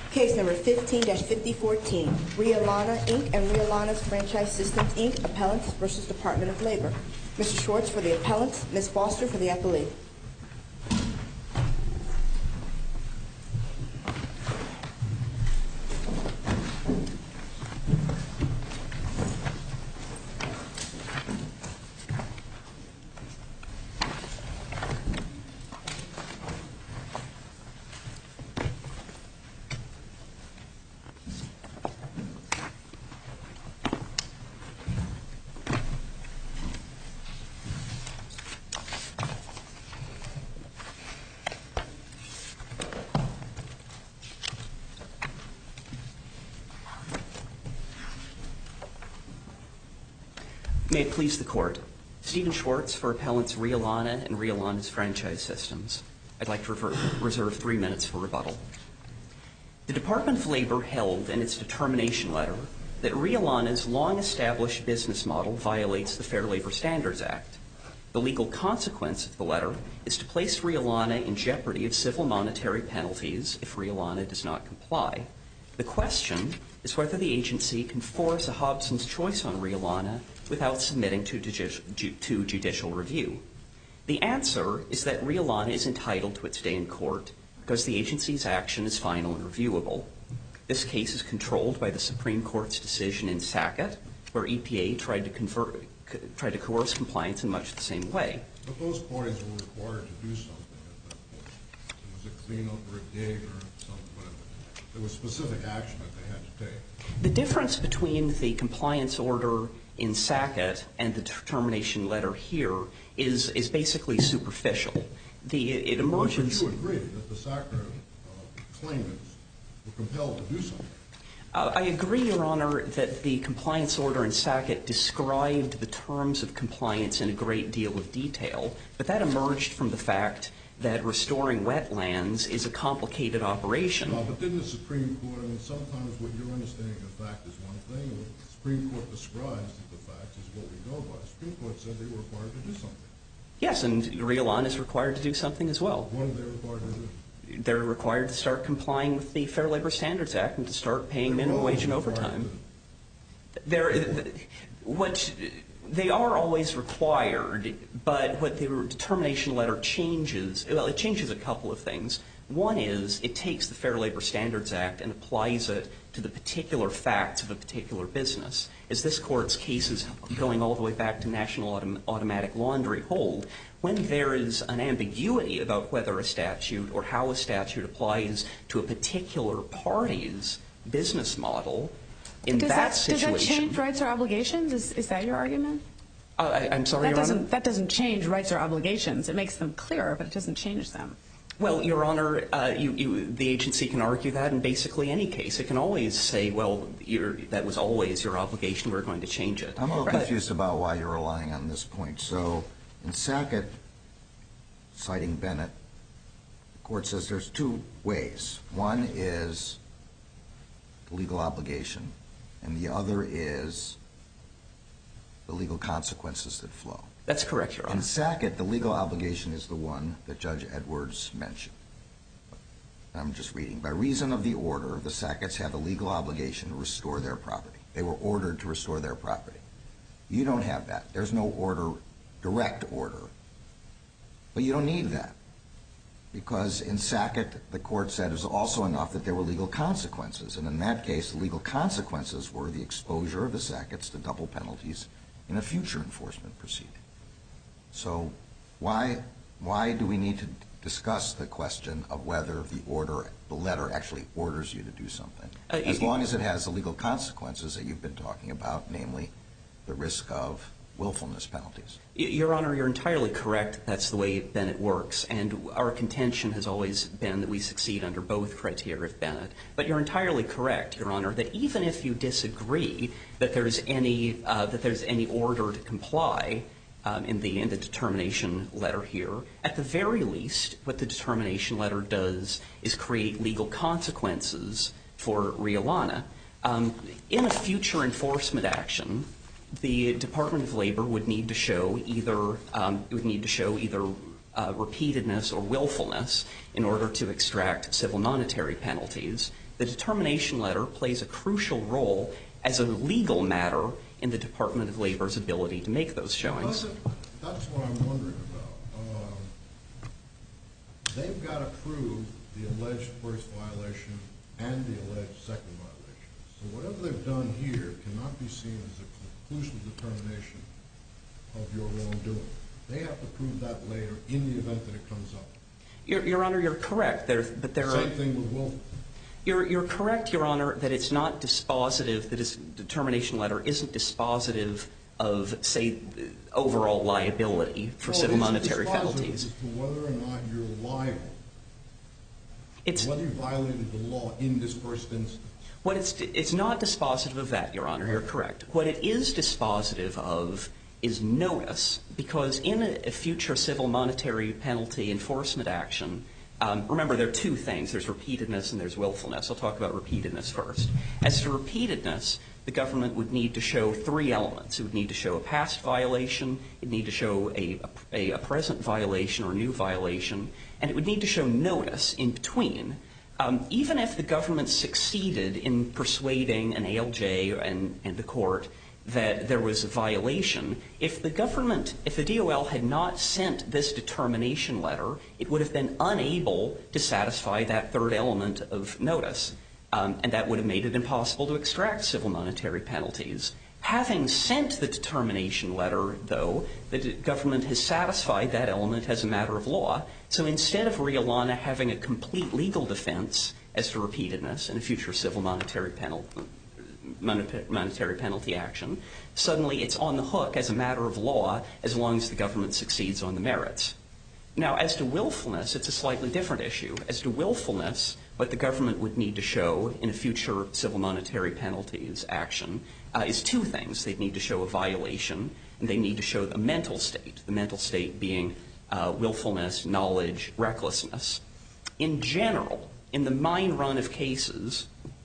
Case number 15-5014, Riolana, Inc. and Riolana's Franchise Systems, Inc. Appellants v. Department of Labor. Mr. Schwartz for the appellants, Ms. Foster for the appellee. May it please the Court. Stephen Schwartz for appellants Riolana and Riolana's Franchise Systems. I'd like to reserve 3 minutes for rebuttal. The Department of Labor held in its determination letter that Riolana's long-established business model violates the Fair Labor Standards Act. The legal consequence of the letter is to place Riolana in jeopardy of civil monetary penalties if Riolana does not comply. The question is whether the agency can force a Hobson's choice on Riolana without submitting to judicial review. The answer is that Riolana is entitled to its day in court because the agency's action is final and reviewable. This case is controlled by the Supreme Court's decision in Sackett, where EPA tried to coerce compliance in much the same way. But those parties were required to do something at that point. It was a cleanup or a dig or something, but there was specific action that they had to take. The difference between the compliance order in Sackett and the determination letter here is basically superficial. It emerges. But you agree that the Sackett claimants were compelled to do something. I agree, Your Honor, that the compliance order in Sackett described the terms of compliance in a great deal of detail, but that emerged from the fact that restoring wetlands is a complicated operation. But didn't the Supreme Court, sometimes what your understanding of the fact is one thing, and what the Supreme Court describes as the fact is what we go by. The Supreme Court said they were required to do something. Yes, and Riolana is required to do something as well. What are they required to do? They're required to start complying with the Fair Labor Standards Act and to start paying minimum wage and overtime. They are always required, but what the determination letter changes, it changes a couple of things. One is it takes the Fair Labor Standards Act and applies it to the particular facts of a particular business. As this Court's cases going all the way back to National Automatic Laundry hold, when there is an ambiguity about whether a statute or how a statute applies to a particular party's business model, in that situation... Does that change rights or obligations? Is that your argument? I'm sorry, Your Honor? That doesn't change rights or obligations. It makes them clearer, but it doesn't change them. Well, Your Honor, the agency can argue that in basically any case. It can always say, well, that was always your obligation. We're going to change it. I'm a little confused about why you're relying on this point. So in Sackett, citing Bennett, the Court says there's two ways. One is the legal obligation, and the other is the legal consequences that flow. That's correct, Your Honor. In Sackett, the legal obligation is the one that Judge Edwards mentioned. I'm just reading. By reason of the order, the Sacketts have a legal obligation to restore their property. They were ordered to restore their property. You don't have that. There's no order, direct order. But you don't need that. Because in Sackett, the Court said it was also enough that there were legal consequences. And in that case, the legal consequences were the exposure of the Sacketts to double penalties in a future enforcement proceeding. So why do we need to discuss the question of whether the letter actually orders you to do something? As long as it has the legal consequences that you've been talking about, namely the risk of willfulness penalties. Your Honor, you're entirely correct. That's the way Bennett works. And our contention has always been that we succeed under both criteria of Bennett. But you're entirely correct, Your Honor, that even if you disagree that there's any order to comply in the determination letter here, at the very least, what the determination letter does is create legal consequences for Riolana. In a future enforcement action, the Department of Labor would need to show either repeatedness or willfulness in order to extract civil monetary penalties. the determination letter plays a crucial role as a legal matter in the Department of Labor's ability to make those showings. That's what I'm wondering about. They've got to prove the alleged first violation and the alleged second violation. So whatever they've done here cannot be seen as a conclusive determination of your wrongdoing. They have to prove that later in the event that it comes up. Your Honor, you're correct. Same thing with Wolf. You're correct, Your Honor, that it's not dispositive, that this determination letter isn't dispositive of, say, overall liability for civil monetary penalties. As to whether or not you're liable, whether you violated the law in this first instance. It's not dispositive of that, Your Honor. You're correct. What it is dispositive of is notice, because in a future civil monetary penalty enforcement action, remember, there are two things. There's repeatedness and there's willfulness. I'll talk about repeatedness first. As to repeatedness, the government would need to show three elements. It would need to show a past violation, it would need to show a present violation or new violation, and it would need to show notice in between. Even if the government succeeded in persuading an ALJ and the court that there was a violation, if the DOL had not sent this determination letter, it would have been unable to satisfy that third element of notice, and that would have made it impossible to extract civil monetary penalties. Having sent the determination letter, though, the government has satisfied that element as a matter of law. So instead of Riolana having a complete legal defense as to repeatedness in a future civil monetary penalty action, suddenly it's on the hook as a matter of law as long as the government succeeds on the merits. Now, as to willfulness, it's a slightly different issue. As to willfulness, what the government would need to show in a future civil monetary penalties action is two things. They'd need to show a violation, and they need to show the mental state being willfulness, knowledge, recklessness. In general, in the mine run of cases,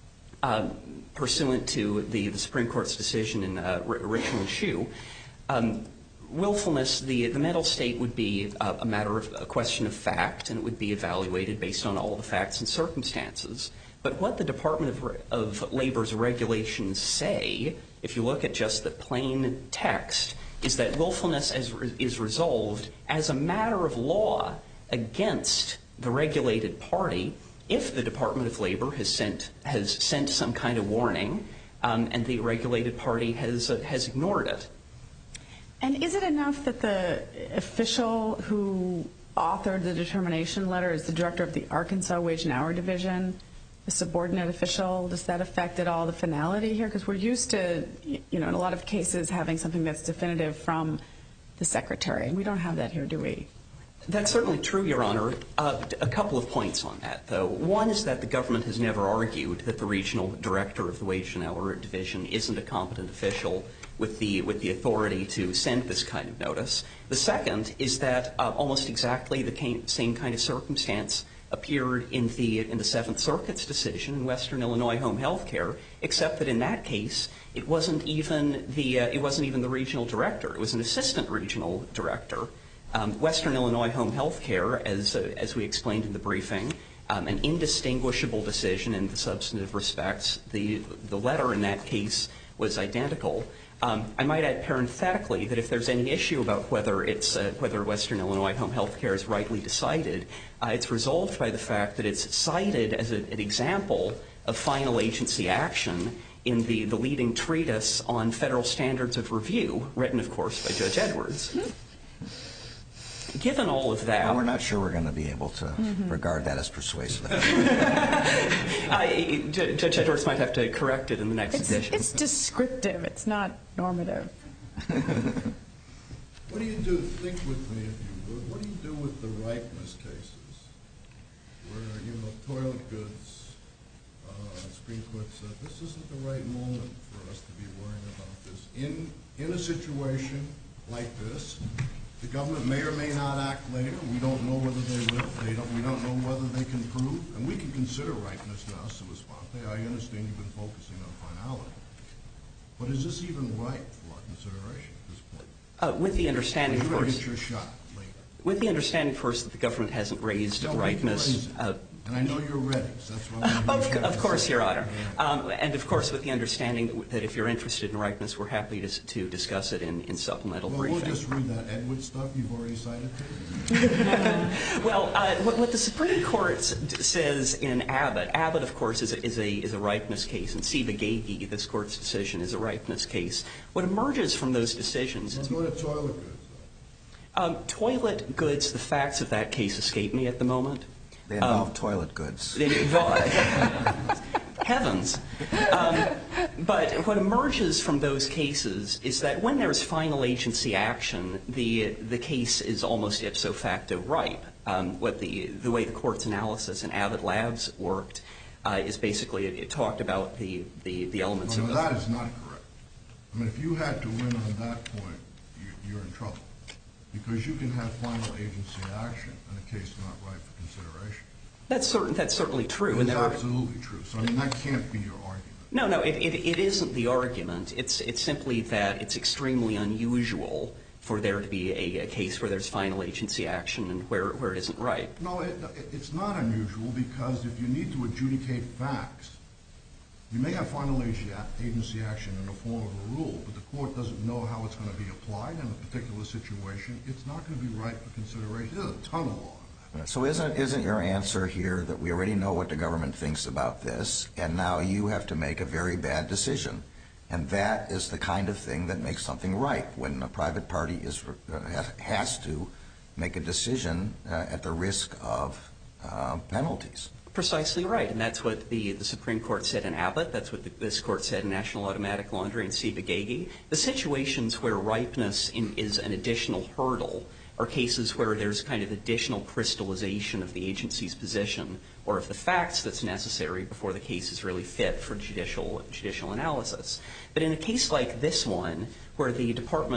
pursuant to the Supreme Court's decision in Richmond Shoe, willfulness, the mental state would be a question of fact, and it would be evaluated based on all the facts and circumstances. But what the Department of Labor's regulations say, if you look at just the plain text, is that willfulness is resolved as a matter of law against the regulated party if the Department of Labor has sent some kind of warning and the regulated party has ignored it. And is it enough that the official who authored the determination letter is the director of the Arkansas Wage and Hour Division, a subordinate official? Does that affect at all the finality here? Because we're used to, in a lot of cases, having something that's definitive from the secretary. We don't have that here, do we? That's certainly true, Your Honor. A couple of points on that, though. One is that the government has never argued that the regional director of the Wage and Hour Division isn't a competent official with the authority to send this kind of notice. The second is that almost exactly the same kind of circumstance appeared in the Seventh Circuit's decision in Western Illinois Home Health Care, except that in that case it wasn't even the regional director. It was an assistant regional director. Western Illinois Home Health Care, as we explained in the briefing, an indistinguishable decision in the substantive respects. The letter in that case was identical. I might add parenthetically that if there's any issue about whether Western Illinois Home Health Care is rightly decided, it's resolved by the fact that it's cited as an example of final agency action in the leading treatise on federal standards of review, written, of course, by Judge Edwards. Given all of that... Well, we're not sure we're going to be able to regard that as persuasive. Judge Edwards might have to correct it in the next edition. It's descriptive. It's not normative. What do you do, think with me if you would, what do you do with the ripeness cases where, toilet goods, Supreme Court said, this isn't the right moment for us to be worrying about this. In a situation like this, the government may or may not act later. We don't know whether they will. We don't know whether they can prove. And we can consider ripeness now, sua sponte. I understand you've been focusing on finality. But is this even right for our consideration at this point? With the understanding, You're going to get your shot later. With the understanding, first, that the government hasn't raised ripeness And I know you're ready, so that's why I'm going to Of course, Your Honor. And, of course, with the understanding that if you're interested in ripeness, we're happy to discuss it in supplemental briefing. Well, we'll just read that Edward stuff you've already cited to. Well, what the Supreme Court says in Abbott, of course, is a ripeness case, and Siva-Gagey, this Court's decision, is a ripeness case. What emerges from those decisions is... Let's go to toilet goods. Toilet goods, the facts of that case escape me at the moment. They involve toilet goods. Heavens. But what emerges from those cases is that when there's final agency action, the case is almost ipso facto ripe. The way the Court's analysis in Abbott Labs worked is basically it talked about the elements of... No, that is not correct. I mean, if you had to win on that point, you're in trouble. Because you can have final agency action in a case not ripe for consideration. That's certainly true. It's absolutely true. So, I mean, that can't be your argument. No, it isn't the argument. It's simply that it's extremely unusual for there to be a case where there's final agency action and where it isn't ripe. No, it's not unusual because if you need to adjudicate facts, you may have final agency action in the form of a rule, but the Court doesn't know how it's going to be applied in a particular situation. It's not going to be ripe for consideration. There's a ton of law on that. So isn't your answer here that we already know what the government thinks about this, and now you have to make a very bad decision? And that is the kind of thing that makes something ripe, when a private party has to make a decision at the risk of penalties. Precisely right, and that's what the Supreme Court said in Abbott. That's what this Court said in National Automatic Laundry and Siva-Gagey. The situations where ripeness is an additional hurdle are cases where there's kind of additional crystallization of the agency's position or of the facts that's necessary before the case is really fit for judicial analysis. But in a case like this one, where the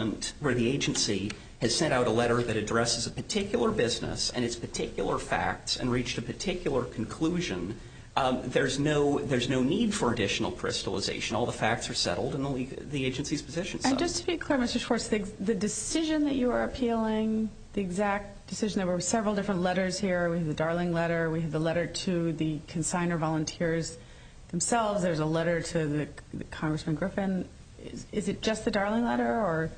agency has sent out a letter that addresses a particular business and its particular facts and reached a particular conclusion, there's no need for additional crystallization. All the facts are settled and the agency's position is settled. And just to be clear, Mr. Schwartz, the decision that you are appealing, the exact decision, there were several different letters here. We have the Darling letter. We have the letter to the consignor volunteers themselves. There's a letter to the Congressman Griffin. Is it just the Darling letter, or?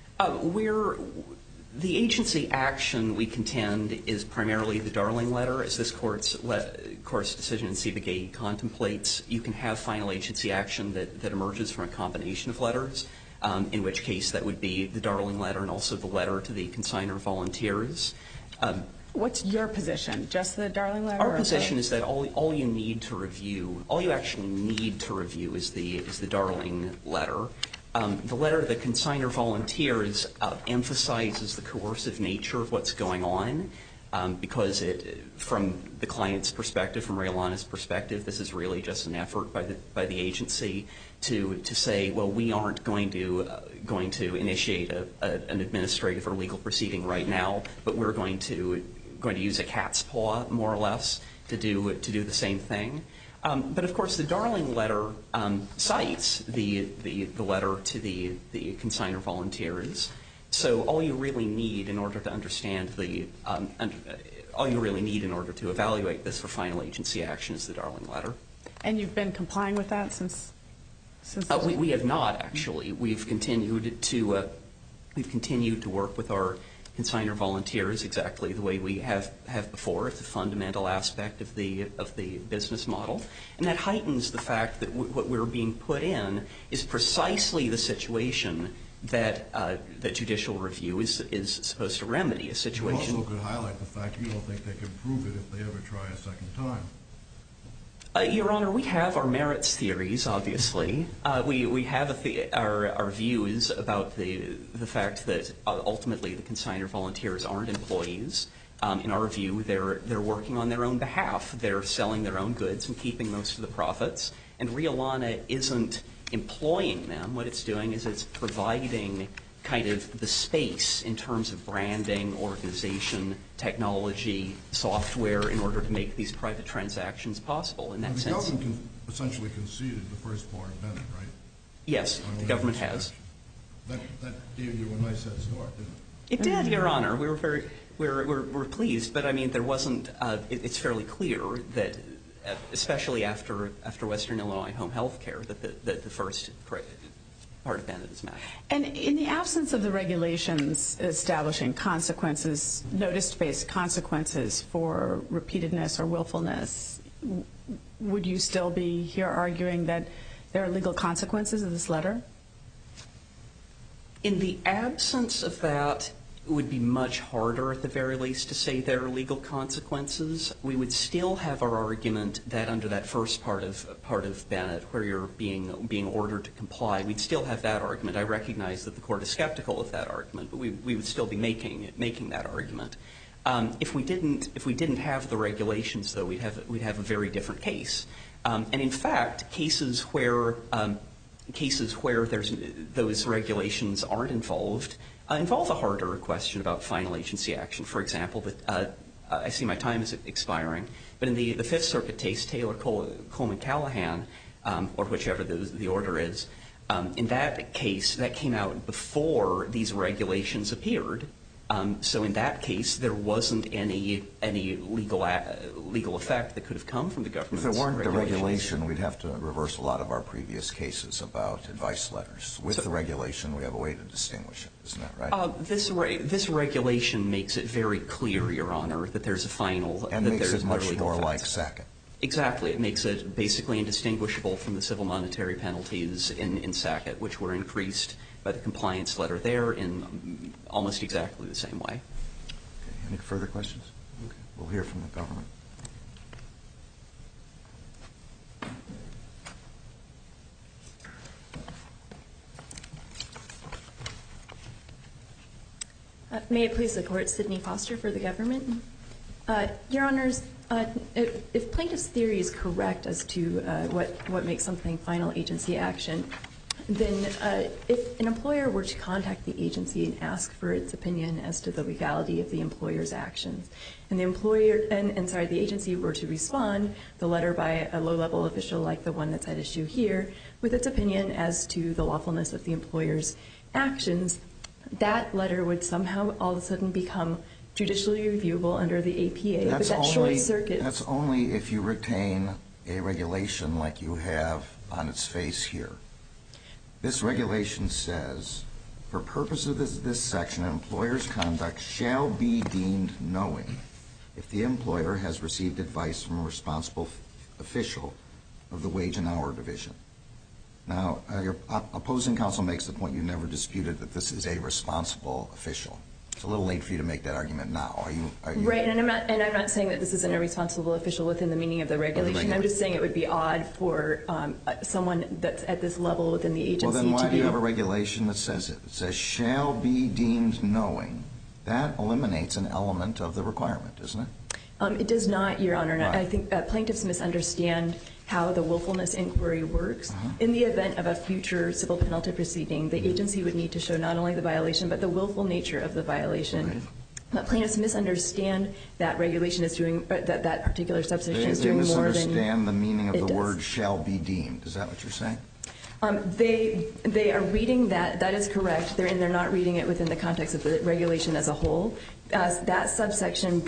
The agency action, we contend, is primarily the Darling letter. As this Court's decision in Siva-Gagey contemplates, you can have final agency action that emerges from a combination of letters, in which case that would be the Darling letter and also the letter to the consignor volunteers. What's your position? Just the Darling letter? Our position is that all you need to review, all you actually need to review is the Darling letter. The letter to the consignor volunteers emphasizes the coercive nature of what's going on because from the client's perspective, from Ray Alana's perspective, this is really just an effort by the agency to say, well, we aren't going to initiate an administrative or legal proceeding right now, but we're going to use a cat's paw, more or less, to do the same thing. But of course, the Darling letter cites the letter to the consignor volunteers. So all you really need in order to understand all you really need in order to evaluate this for final agency action is the Darling letter. And you've been complying with that since? We have not, actually. We've continued to work with our consignor volunteers exactly the way we have before. It's a fundamental aspect of the business model, and that heightens the fact that what we're being put in is precisely the situation that judicial review is supposed to remedy. A situation. You also could highlight the fact you don't think they can prove it if they ever try a second time. Your Honor, we have our merits theories, obviously. We have our views about the fact that ultimately the consignor volunteers aren't employees. In our view, they're working on their own behalf. They're selling their own goods and keeping most of the profits. And Ray Alana isn't employing them. What it's doing is it's providing kind of the space in terms of branding, organization, technology, software in order to make these private transactions possible. In that sense, the government essentially conceded the first part of Bennett, right? Yes, the government has. That gave you a nice head start, didn't it? It did, Your Honor. We were very. We're pleased, but I mean, there wasn't. It's fairly clear that, especially after Western Illinois Home Health Care, that the first part of Bennett is met. And in the absence of the regulations establishing consequences, notice-based consequences for repeatedness or willfulness, would you still be here arguing that there are legal consequences of this letter? In the absence of that, it would be much harder, at the very least, to say there are legal consequences. We would still have our argument that under that first part of Bennett, where you're being ordered to comply, we'd still have that argument. I recognize that the court is skeptical of that argument, but we would still be making that argument. If we didn't have the regulations, though, we'd have a very different case. And in fact, cases where those regulations aren't involved involve a harder question about final agency action. For example, I see my time is expiring, but in the Fifth Circuit case, Taylor Coleman Callahan, or whichever the order is, in that case, that came out before these regulations appeared. So in that case, there wasn't any legal effect that could have come from the government's regulations. If there weren't the regulation, we'd have to reverse a lot of our previous cases about advice letters. With the regulation, we have a way to distinguish it. Isn't that right? This regulation makes it very clear, Your Honor, that there's a final. And makes it much more like Sackett. Exactly. It makes it basically indistinguishable from the civil monetary penalties in Sackett, which were increased by the compliance letter there in almost exactly the same way. Okay. Any further questions? Okay. We'll hear from the government. May it please the Court, Sidney Foster for the government. Your Honors, if plaintiff's theory is correct as to what makes something final agency action, then if an employer were to contact the agency and ask for its opinion as to the legality of the employer's actions, and the agency were to respond, the letter by a low-level official like the one that's at issue here, with its opinion as to the lawfulness of the employer's actions, that letter would somehow all of a sudden become judicially reviewable under the APA. That's only if you retain a regulation like you have on its face here. This regulation says, for purpose of this section, an employer's conduct shall be deemed knowing if the employer has received advice from a responsible official of the wage and hour division. Now, your opposing counsel makes the point you never disputed that this is a responsible official. It's a little late for you to make that argument now. Are you? Right, and I'm not saying that this isn't a responsible official within the meaning of the regulation. I'm just saying it would be odd for someone that's at this level within the agency to be. Well, then why do you have a regulation that says it? It says shall be deemed knowing. That eliminates an element of the requirement, doesn't it? It does not, Your Honor. Right. I think plaintiffs misunderstand how the willfulness inquiry works. In the event of a future civil penalty proceeding, the agency would need to show not only the violation but the willful nature of the violation. Right. But plaintiffs misunderstand that regulation is doing that particular subsection is doing more than they misunderstand the meaning of the does. word shall be deemed. Is that what you're saying? They are reading that. That is correct. They're not reading it within the context of the regulation as a whole. That subsection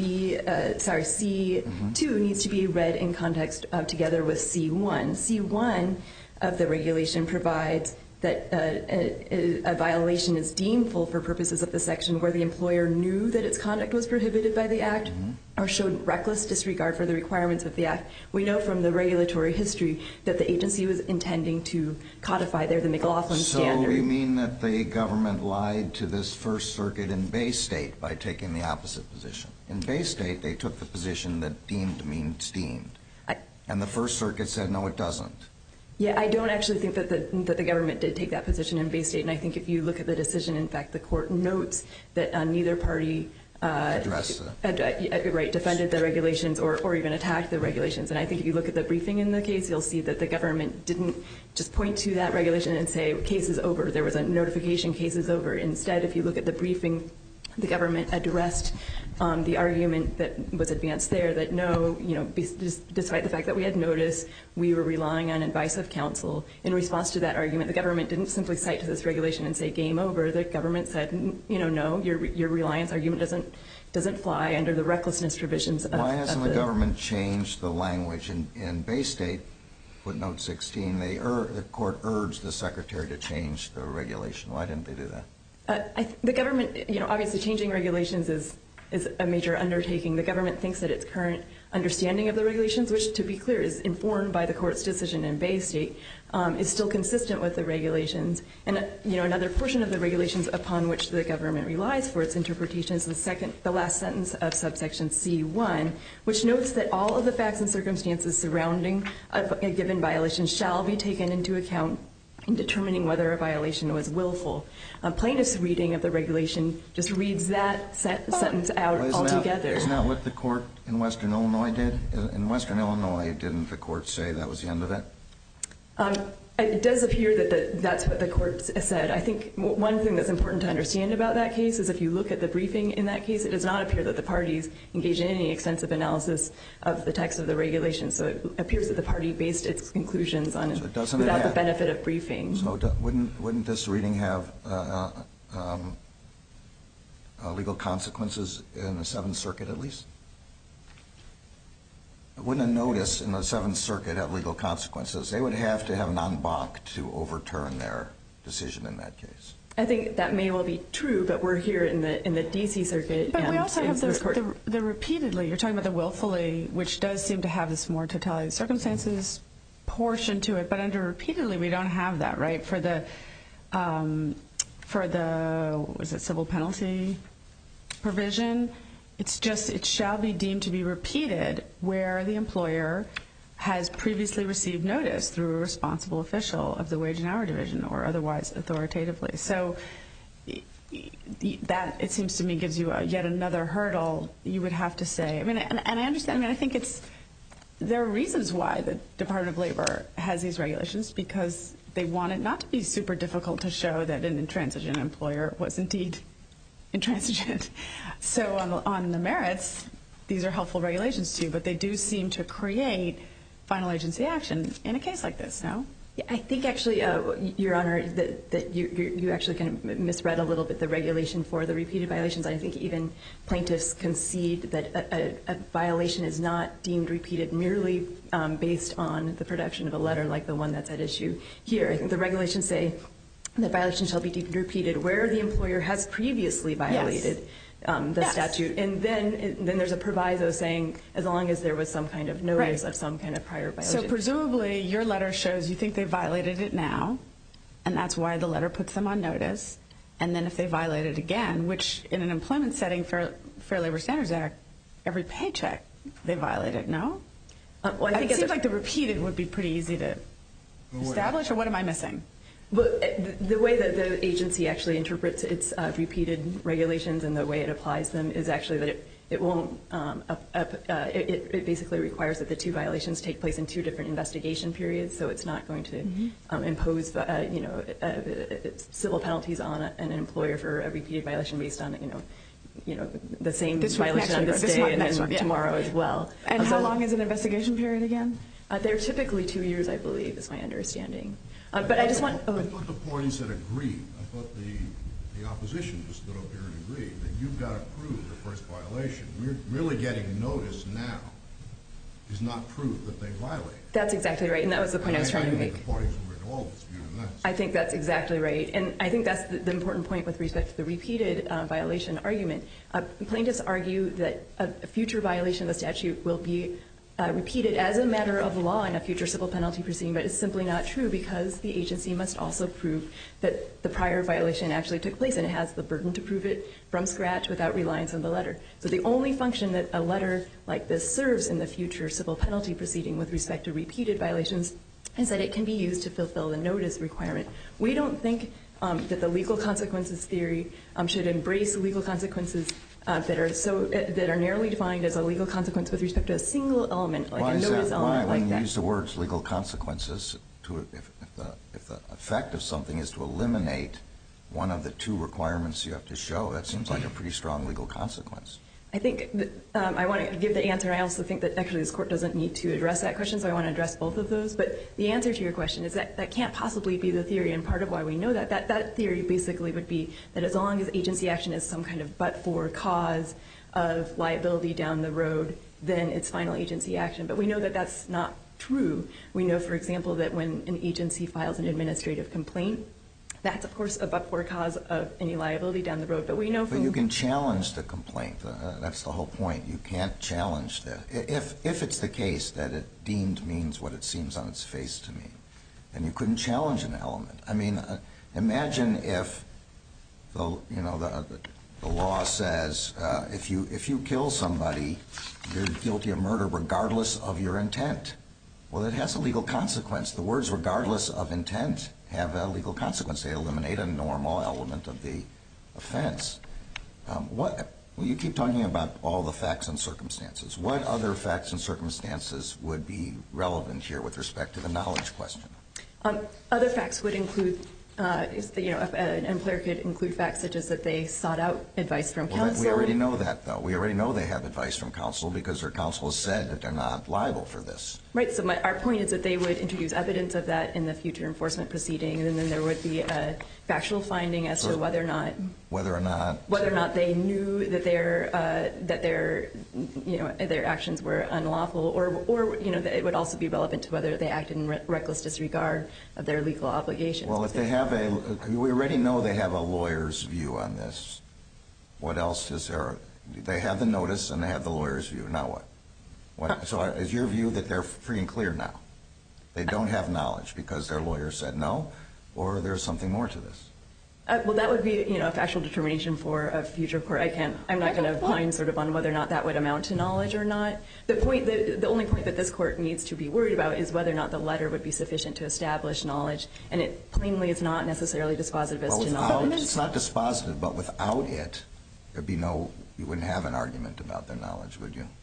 C2 needs to be read in context together with C1. C1 of the regulation provides that a violation is deemed full for purposes of the section where the employer knew that its conduct was prohibited by the Act or showed reckless disregard for the requirements of the Act. We know from the regulatory history that the agency was intending to codify there the McLaughlin standard. So you mean that the government lied to this First Circuit in Bay State by taking the opposite position? In Bay State, they took the position that deemed means deemed. And the First Circuit said, no, it doesn't. Yeah, I don't actually think that the government did take that position in Bay State. And I think if you look at the decision, in fact, the court notes that neither party defended the regulations or even attacked the regulations. And I think if you look at the briefing in the case, you'll see that the government didn't just point to that regulation and say, case is over. There was a notification, case is over. Instead, if you look at the briefing, the government addressed the argument that was advanced there that no, despite the fact that we had notice, we were relying on advice of counsel. In response to that argument, the government didn't simply cite to this regulation and say game over. The government said, no, your reliance argument doesn't doesn't fly under the recklessness provisions of Why hasn't the government changed the language? In Bay State, footnote 16, the court urged the Secretary to change the regulation. Why didn't they do that? The government, obviously changing regulations is a major undertaking. The government thinks that its current understanding of the regulations, which, to be clear, is informed by the court's decision in Bay State, is still consistent with the regulations. And another portion of the regulations upon which the government relies for its interpretation is the last sentence of subsection C1, which notes that all of the facts and circumstances surrounding a given violation shall be taken into account in determining whether a violation was willful. Plaintiff's reading of the regulation just reads that sentence out altogether. Isn't that what the court in Western Illinois did? In Western Illinois, didn't the court say that was the end of it? It does appear that that's what the court said. I think one thing that's important to understand about that case is if you look at the briefing in that case, it does not appear that the parties engaged in any extensive analysis of the text of the regulation. So it appears that the party based its conclusions on it without the benefit of briefing. So wouldn't this reading have legal consequences in the Seventh Circuit at least? Wouldn't a notice in the Seventh Circuit have legal consequences? They would have to have an en banc to overturn their decision in that case. I think that may well be true, but we're here in the D.C. Circuit. But we also have the repeatedly, you're talking about the willfully, which does seem to have this more totality of circumstances portion to it, but under repeatedly we don't have that, right? For the was it civil penalty provision? It's just, it shall be deemed to be repeated where the employer has previously received notice through a responsible official of the Wage and Hour Division or otherwise authoritatively. So that, it seems to me, gives you yet another hurdle you would have to say. I mean, and I understand, I think there are reasons why the Department of Labor has these regulations, because they want it not to be super difficult to show that an intransigent employer was indeed intransigent. So on the merits, these are helpful regulations too, but they do seem to create final agency action in a case like this, no? Yeah, I think actually, Your Honor, that you actually kind of misread a little bit the regulation for the repeated violations. I think even plaintiffs concede that a violation is not deemed repeated merely based on the production of a letter like the one that's at issue here. I think the regulations say the violation shall be deemed repeated where the employer has previously violated the statute. And then there's a proviso saying as long as there was some kind of notice of some kind of prior violation. So presumably your letter shows you think they violated it now, and that's why the letter puts them on notice. And then if they violate it again, which in an employment setting for Fair Labor Standards Act, every paycheck they violate it, no? Well, I think it seems like the repeated would be pretty easy to establish, or what am I missing? But the way that the agency actually interprets its repeated regulations and the way it applies them is actually that it won't. It basically requires that the two violations take place in two different investigation periods, so it's not going to impose civil penalties on an employer for a repeated violation based on the same violation on this day and then tomorrow as well. And how long is an investigation period again? They're typically 2 years, I believe, is my understanding. But I just want. I thought the parties had agreed. I thought the opposition just stood up here and agreed that you've got to prove the first violation. Really getting notice now is not proof that they violated. That's exactly right, and that was the point I was trying to make. I think the parties were at all disputing that. I think that's exactly right, and I think that's the important point with respect to the repeated violation argument. Plaintiffs argue that a future violation of the statute will be repeated as a matter of law in a future civil penalty proceeding, but it's simply not true because the agency must also prove that the prior violation actually took place, and it has the burden to prove it from scratch without reliance on the letter. So the only function that a letter like this serves in the future civil penalty proceeding with respect to repeated violations is that it can be used to fulfill the notice requirement. We don't think that the legal consequences theory should embrace legal consequences that are narrowly defined as a legal consequence with respect to a single element, like a notice element. Why, when you use the words legal consequences, if the effect of something is to eliminate one of the two requirements you have to show, that seems like a pretty strong legal consequence. I think I want to give the answer. I also think that actually this court doesn't need to address that question, so I want to address both of those. But the answer to your question is that can't possibly be the theory, and part of why we know that theory basically would be that as long as agency action is some kind of but-for cause of liability down the road, then it's final agency action. But we know that that's not true. We know, for example, that when an agency files an administrative complaint, that's, of course, a but-for cause of any liability down the road. But we know from... But you can challenge the complaint. That's the whole point. You can't challenge that. If it's the case that it deemed means what it seems on its face to mean, then you couldn't challenge an element. I mean, imagine if the law says if you kill somebody, you're guilty of murder regardless of your intent. Well, it has a legal consequence. The words regardless of intent have a legal consequence. They eliminate a normal element of the offense. You keep talking about all the facts and circumstances. What other facts and circumstances would be relevant here with respect to the knowledge question? Other facts would include, an employer could include facts such as that they sought out advice from counsel. We already know that, though. We already know they have advice from counsel because their counsel has said that they're not liable for this. Right. So our point is that they would introduce evidence of that in the future enforcement proceeding, and then there would be a factual finding as to whether or not they knew that their actions were unlawful, or that it would also be relevant to whether they acted in reckless disregard of their legal obligations. Well, if they have we already know they have a lawyer's view on this. What else is there? They have the notice and they have the lawyer's view. Now what? So is your view that they're free and clear now? They don't have knowledge because their lawyer said no, or there's something more to this? Well, that would be, a factual determination for a future court. I'm not going to opine sort of on whether or not that would amount to knowledge or not. The only point that this court needs to be worried about is whether or not the letter would be sufficient to establish knowledge, and it plainly is not necessarily dispositive as to knowledge. It's not dispositive, but without it, you wouldn't have an argument about their knowledge, would you?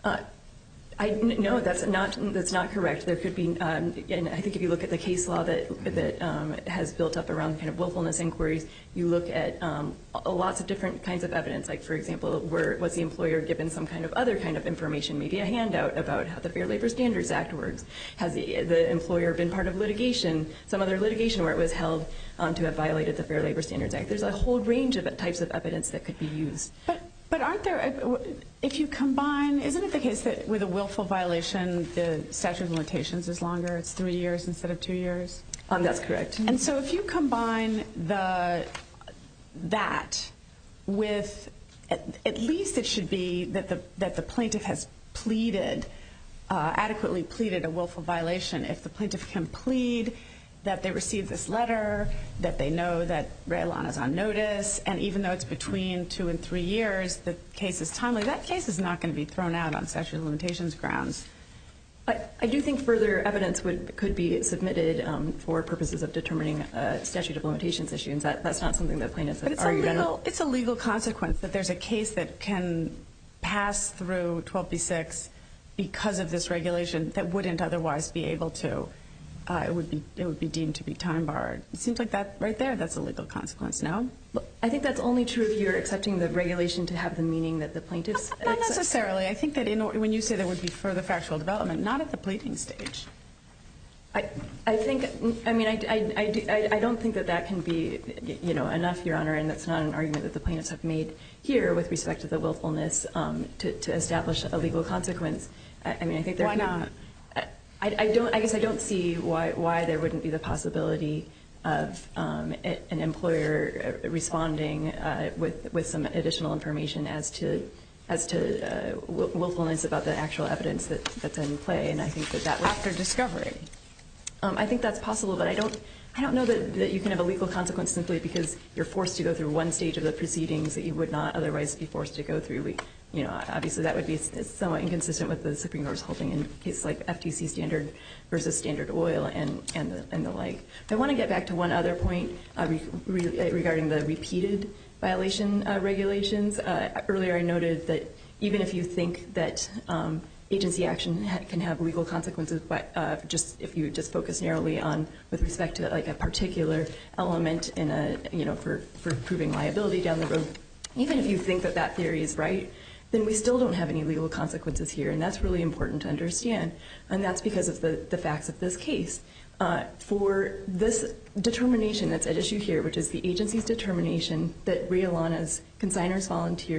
No, that's not correct. There could be, and I think if you look at the case law that has built up around kind of willfulness inquiries, you look at lots of different kinds of evidence. Like, for example, was the employer given some kind of other kind of information, maybe a handout about how the Fair Labor Standards Act works? Has the employer been part of litigation, some other litigation where it was held to have violated the Fair Labor Standards Act? There's a whole range of types of evidence that could be used. But aren't there, if you combine, isn't it the case that with a willful violation, the statute of limitations is longer? It's 3 years instead of 2 years? That's correct. And so if you combine that with, at least it should be that the plaintiff has adequately pleaded a willful violation. If the plaintiff can plead that they received this letter, that they know that Ray Alana is on notice, and even though it's between 2 and 3 years, the case is timely, that case is not going to be thrown out on statute of limitations grounds. I do think further evidence could be submitted for purposes of determining a statute of limitations issue, and that's not something that plaintiffs have argued on. It's a legal consequence that there's a case that can pass through 12b-6 because of this regulation that wouldn't otherwise be able to. It would be deemed to be time barred. It seems like that right there, that's a legal consequence, no? I think that's only true if you're accepting the regulation to have the meaning that the plaintiffs accept. Not necessarily. I think that when you say there would be further factual development, not at the pleading stage. I don't think that can be, enough, Your Honor, and that's not an argument that the plaintiffs have made here with respect to the willfulness to establish a legal consequence. Why not? I guess I don't see why there wouldn't be the possibility of an employer responding with some additional information as to willfulness about the actual evidence that's in play, and I think that would, after discovery. I think that's possible, but I don't know that you can have a legal consequence simply because you're forced to go through one stage of the proceedings that you would not otherwise be forced to go through. Obviously that would be somewhat inconsistent with the Supreme Court's holding in cases like FTC Standard versus Standard Oil and the like. I want to get back to one other point regarding the repeated violation regulations. Earlier I noted that even if you think that agency action can have legal consequences, but if you just focus narrowly on with respect to like a particular element in for proving liability down the road, even if you think that theory is right, then we still don't have any legal consequences here, and that's really important to understand, and that's because of the facts of this case. For this determination that's at issue here, which is the agency's determination that Ray Alana's consignors volunteers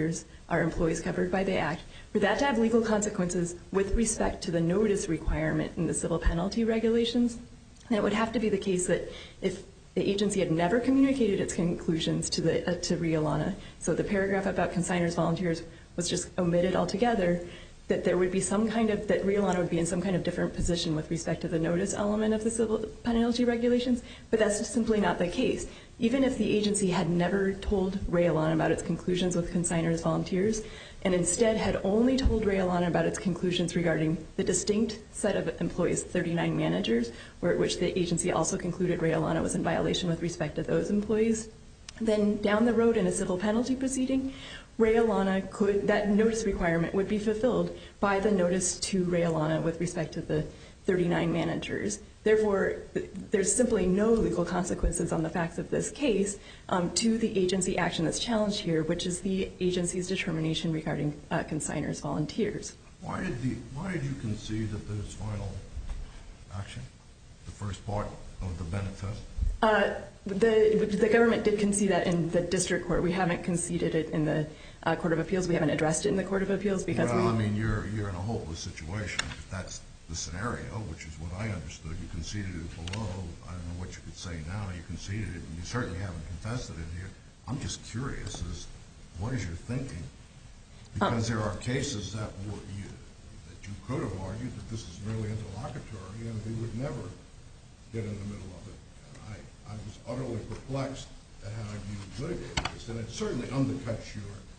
are employees covered by the Act. For that to have legal consequences with respect to the notice requirement in the civil penalty regulations, then it would have to be the case that if the agency had never communicated its conclusions to Riolana, so the paragraph about consigners, volunteers was just omitted altogether, that there would be some kind of, that Riolana would be in some kind of different position with respect to the notice element of the civil penalty regulations, but that's just simply not the case. Even if the agency had never told Riolana about its conclusions with consigners, volunteers, and instead had only told Riolana about its conclusions regarding the distinct set of employees, 39 managers, which the agency also concluded Riolana was in violation with respect to those employees, then down the road in a civil penalty proceeding, Riolana could, that notice requirement would be fulfilled by the notice to Riolana with respect to the 39 managers. Therefore, there's simply no legal consequences on the facts of this case to the agency action that's challenged here, which is the agency's determination regarding consigners, volunteers. Why did you concede that there's final action, the first part of the Bennett test? The government did concede that in the district court. We haven't conceded it in the Court of Appeals. We haven't addressed it in the Court of Appeals because I mean, you're in a hopeless situation. If that's the scenario, which is what I understood, you conceded it below. I don't know what you could say now. You conceded it, and you certainly haven't contested it here. I'm just curious as what is your thinking? Because there are cases that you could have argued that this is really interlocutory, and we would never get in the middle of it. And I was utterly perplexed at how you litigated this, and it certainly undercuts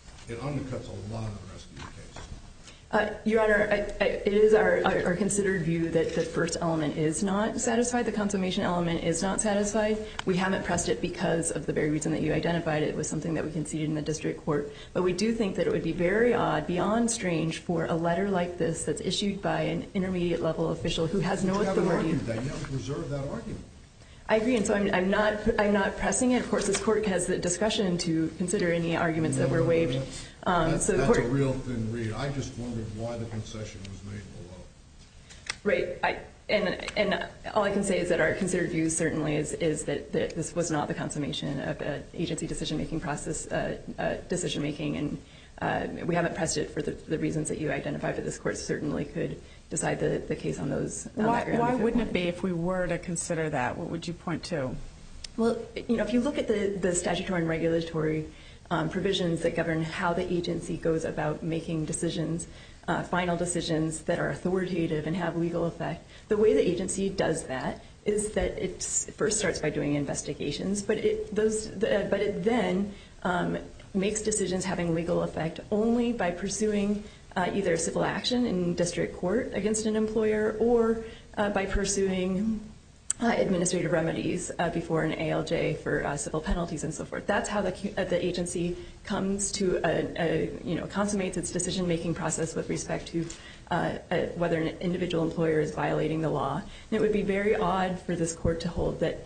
a lot of the rest of your case. Your Honor, it is our considered view that the first element is not satisfied. The consummation element is not satisfied. We haven't pressed it because of the very reason that you identified. It was something that we conceded in the district court. But we do think that it would be very odd, beyond strange, for a letter like this that's issued by an intermediate level official who has no authority. You haven't argued that. You haven't preserved that argument. I agree, and so I'm not pressing it. Of course, this court has the discretion to consider any arguments that were waived. That's a real thin read. I just wondered why the concession was made below. Right, and all I can say is that our considered view certainly is that this was not the consummation of an agency decision-making process, decision-making, and we haven't pressed it for the reasons that you identified, but this court certainly could decide the case on those. Why wouldn't it be if we were to consider that? What would you point to? Well, if you look at the statutory and regulatory provisions that govern how the agency goes about making decisions, final decisions that are authoritative and have legal effect, the way the agency does that is that it first starts by doing investigations, but it then makes decisions having legal effect only by pursuing either civil action in district court against an employer or by pursuing administrative remedies before an ALJ for civil penalties and so forth. That's how the agency comes to consummates its decision-making process with respect to whether an individual employer is violating the law. And it would be very odd for this court to hold that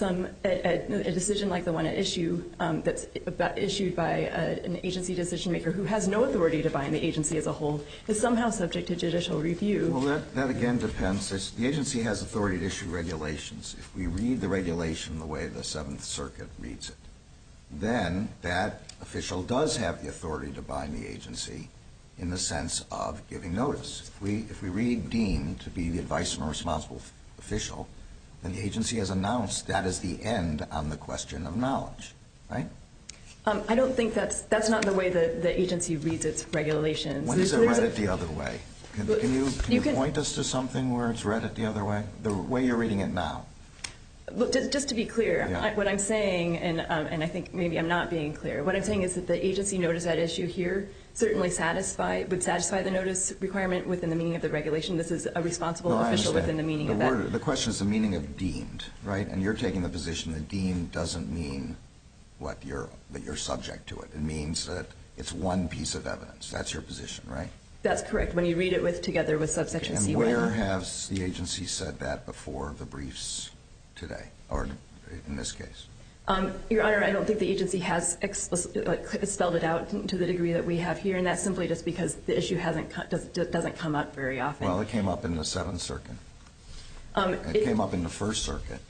a decision like the one at issue that's issued by an agency decision-maker who has no authority to bind the agency as a whole is somehow subject to judicial review. Well, that again depends. The agency has authority to issue regulations. If we read the regulation the way the Seventh Circuit reads it, then that official does have the authority to bind the agency in the sense of giving notice. If we read deemed to be the advice from a responsible official, then the agency has announced that is the end on the question of knowledge, right? I don't think that's not the way the agency reads its regulations. When is it read it the other way? Can you point us to something where it's read it the other way, the way you're reading it now? Look, just to be clear, what I'm saying, and I think maybe I'm not being clear, what I'm saying is that the agency notice at issue here certainly would satisfy the notice requirement within the meaning of the regulation. This is a responsible official within the meaning of that. The question is the meaning of deemed, right? And you're taking the position that deemed doesn't mean that you're subject to it. It means that it's one piece of evidence. That's your position, right? That's correct. When you read it together with subsection C1. And where has the agency said that before the briefs today, or in this case? Your Honor, I don't think the agency has spelled it out to the degree that we have here, and that's simply just because the issue doesn't come up very often. Well, it came up in the Seventh Circuit. It came up in the First Circuit.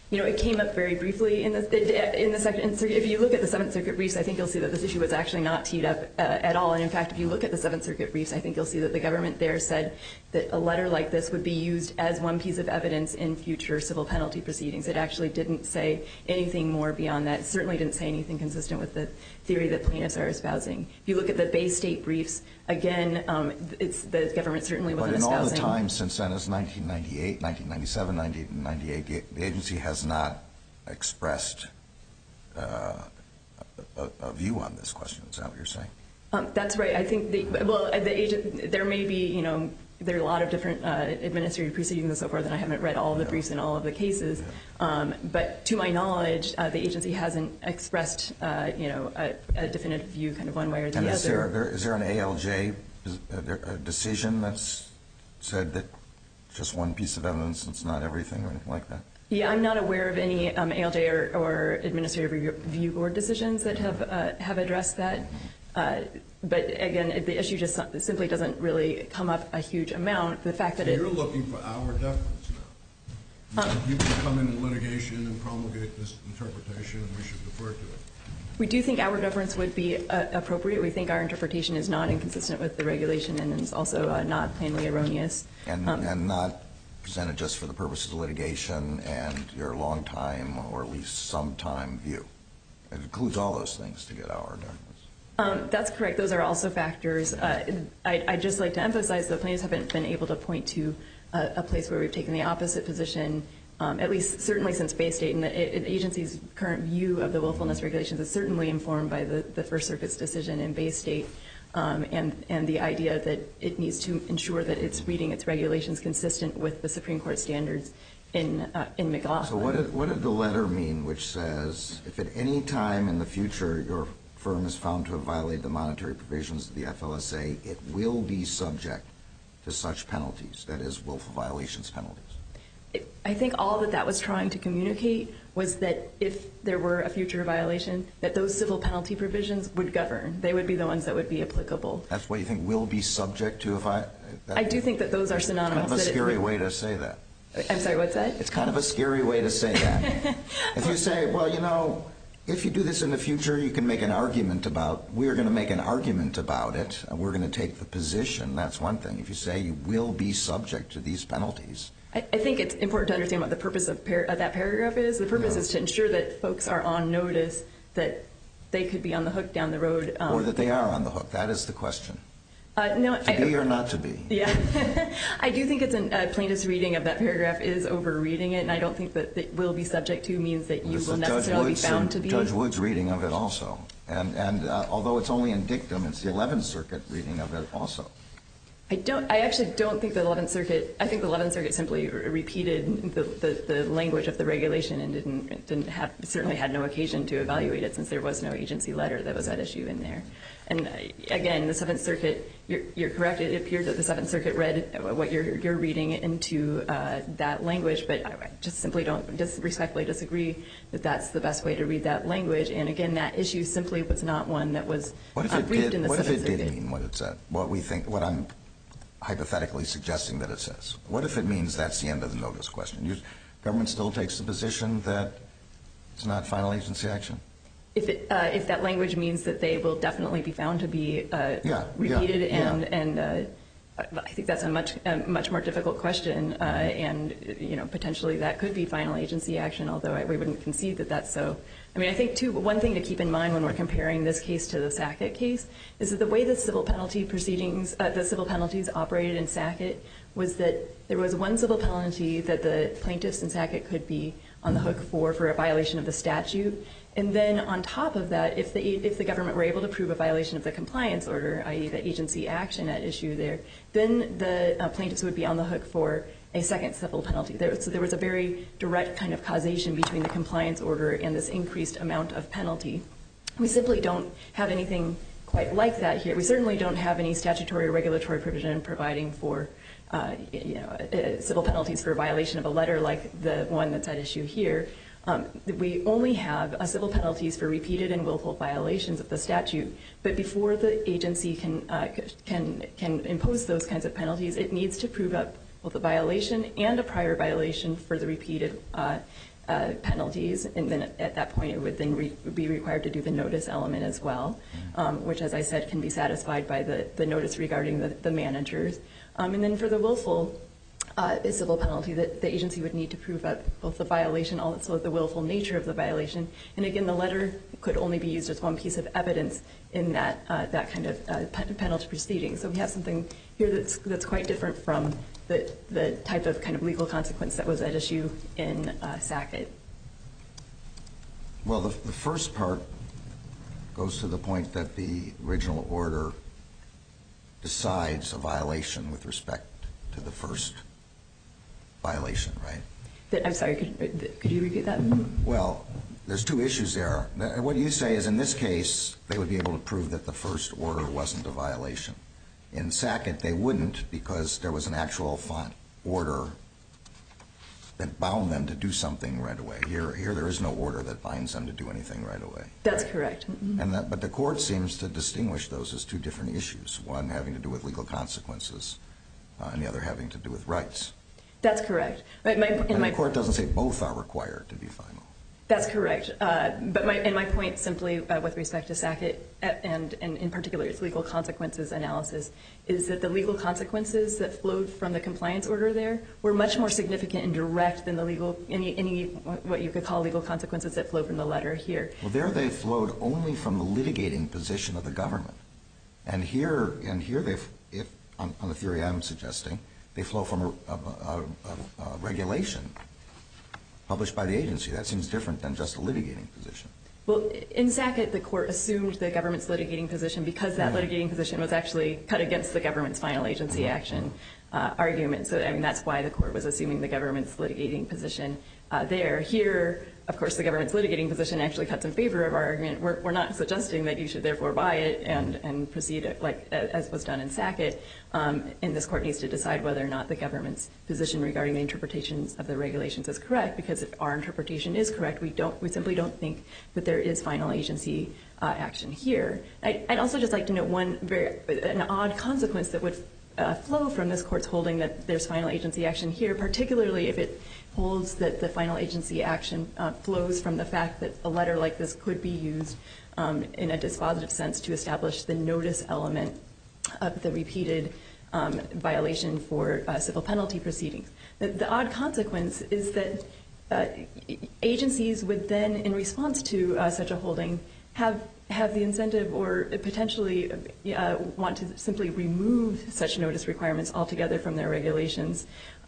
It came up very briefly in the Second Circuit. If you look at the Seventh Circuit briefs, I think you'll see that this issue was actually not teed up at all. And in fact, if you look at the Seventh Circuit briefs, I think you'll see that the government there said that a letter like this would be used as one piece of evidence in future civil penalty proceedings. It actually didn't say anything more beyond that. It certainly didn't say anything consistent with the theory that plaintiffs are espousing. If you look at the Bay State briefs, again, the government certainly wasn't espousing. But in all the time since then, it's 1998, 1997, 1998, the agency has not expressed a view on this question. Is that what you're saying? That's right. I think there may be, there are a lot of different administrative proceedings and so forth, and I haven't read all of the briefs in all of the cases. But to my knowledge, the agency hasn't expressed, a definitive view, kind of one way or the other. And is there an ALJ decision that's said that just one piece of evidence, it's not everything or anything like that? Yeah, I'm not aware of any ALJ or administrative review board decisions that have addressed that. But again, the issue just simply doesn't really come up a huge amount. The fact that you're looking for our deference now. You can come in litigation and promulgate this interpretation, and we should defer to it. We do think our deference would be appropriate. We think our interpretation is not inconsistent with the regulation and is also not plainly erroneous. And not presented just for the purposes of litigation and your long time or at least some time view. It includes all those things to get our deference. That's correct. Those are also factors. I'd just like to emphasize that plaintiffs haven't been able to point to a place where we've taken the opposite position, at least certainly since Bay State, and the agency's current view of the willfulness regulations is certainly informed by the First Circuit's decision in Bay State and the idea that it needs to ensure that it's reading its regulations consistent with the Supreme Court standards in McLaughlin. So what did the letter mean which says, if at any time in the future your firm is found to have violated the monetary provisions of the FLSA, it will be subject to such penalties, that is, willful violations penalties? I think all that was trying to communicate was that if there were a future violation, that those civil penalty provisions would govern. They would be the ones that would be applicable. That's what you think will be subject to? I do think that those are synonymous. It's kind of a scary way to say that. I'm sorry, what's that? It's kind of a scary way to say that. If you say, well, if you do this in the future, you can make an argument about, we're going to make an argument about it, and we're going to take the position, that's one thing. If you say you will be subject to these penalties. I think it's important to understand what the purpose of that paragraph is. The purpose is to ensure that folks are on notice that they could be on the hook down the road. Or that they are on the hook. That is the question. To be or not to be. Yeah. I do think it's a plaintiff's reading of that paragraph is over-reading it, and I don't think that it will be subject to means that you will necessarily be found to be. Judge Wood's reading of it also. And although it's only in dictum, it's the 11th Circuit reading of it also. I actually don't think the 11th Circuit, I think the 11th Circuit simply repeated the language of the regulation and certainly had no occasion to evaluate it since there was no agency letter that was at issue in there. And again, the 7th Circuit, you're correct, it appears that the 7th Circuit read what you're reading into that language, but I just simply respectfully disagree that that's the best way to read that language. And again, that issue simply was not one that was briefed in the 7th Circuit. What if it did mean what it said? What I'm hypothetically suggesting that it says. What if it means that's the end of the notice question? Government still takes the position that it's not final agency action? If that language means that they will definitely be found to be repeated, and I think that's a much more difficult question, and potentially that could be final agency action, although we wouldn't concede that that's so. I mean, I think, too, one thing to keep in mind when we're comparing this case to the Sackett case is that the way the civil penalty proceedings, the civil penalties operated in Sackett was that there was one civil penalty that the plaintiffs in Sackett could be on the hook for a violation of the statute. And then on top of that, if the government were able to prove a violation of the compliance order, i.e. the agency action at issue there, then the plaintiffs would be on the hook for a second civil penalty. So there was a very direct kind of causation between the compliance order and this increased amount of penalty. We simply don't have anything quite like that here. We certainly don't have any statutory or regulatory provision providing for civil penalties for a violation of a letter like the one that's at issue here. We only have civil penalties for repeated and willful violations of the statute. But before the agency can impose those kinds of penalties, it needs to prove up both a violation and a prior violation for the repeated penalties, and then at that point it would then be required to do the notice element as well, which, as I said, can be satisfied by the notice regarding the managers. And then for the willful civil penalty, that the agency would need to prove up both the violation, also the willful nature of the violation. And again, the letter could only be used as one piece of evidence in that kind of penalty proceeding. So we have something here that's quite different from the type of kind of legal consequence that was at issue in Sackett. Well, the first part goes to the point that the original order decides a violation with respect to the first violation, right? I'm sorry, could you repeat that? Well, there's two issues there. What you say is in this case, they would be able to prove that the first order wasn't a violation. In Sackett, they wouldn't because there was an actual order that bound them to do something right away. Here there is no order that binds them to do anything right away. That's correct. But the court seems to distinguish those as two different issues, one having to do with legal consequences and the other having to do with rights. That's correct. And the court doesn't say both are required to be final. That's correct. But my point simply with respect to Sackett and in particular its legal consequences analysis is that the legal consequences that flowed from the compliance order there were much more significant and direct than the any what you could call legal consequences that flow from the letter here. Well, there they flowed only from the litigating position of the government. And here if on the theory I'm suggesting, they flow from a regulation published by the agency. That seems different than just a litigating position. Well, in Sackett, the court assumed the government's litigating position because that litigating position was actually cut against the government's final agency action argument. So, I mean, that's why the court was assuming the government's litigating position there. Here, of course, the government's litigating position actually cuts in favor of our argument. We're not suggesting that you should therefore buy it and proceed like as was done in Sackett. And this court needs to decide whether or not the government's position regarding the interpretations of the regulations is correct. Because if our interpretation is correct, we simply don't think that there is final agency action here. I'd also just like to note an odd consequence that would flow from this court's holding that there's final agency action here, particularly if it holds that the final agency action flows from the fact that a letter like this could be used in a dispositive sense to establish the notice element of the repeated violation for civil penalty proceedings. The odd consequence is that agencies would then, in response to such a holding, have the incentive or potentially want to simply remove such notice requirements altogether from their regulations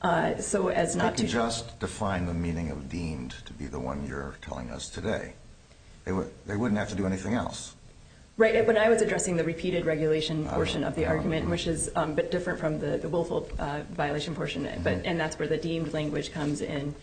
so as not to... They could just define the meaning of deemed to be the one you're telling us today. They wouldn't have to do anything else. Right. When I was addressing the repeated regulation portion of the argument, which is a bit different from the willful violation portion, and that's where the deemed language comes in.